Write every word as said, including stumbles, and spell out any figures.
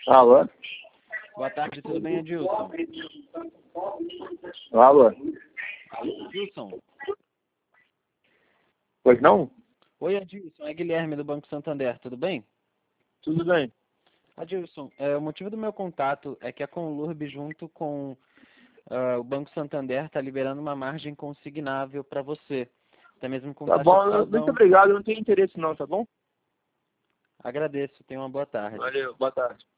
Alô? Boa tarde, tudo bem, Adilson? Alô? Adilson? Pois não? Oi, Adilson, é Guilherme do Banco Santander, tudo bem? Tudo bem. Adilson, é, o motivo do meu contato é que a Conlurb, junto com ah, o Banco Santander, está liberando uma margem consignável para você, até mesmo com Tá taxa bom, de eu- muito saldão. obrigado. Eu não tenho interesse não, tá bom? Agradeço, tenha uma boa tarde. Valeu, boa tarde.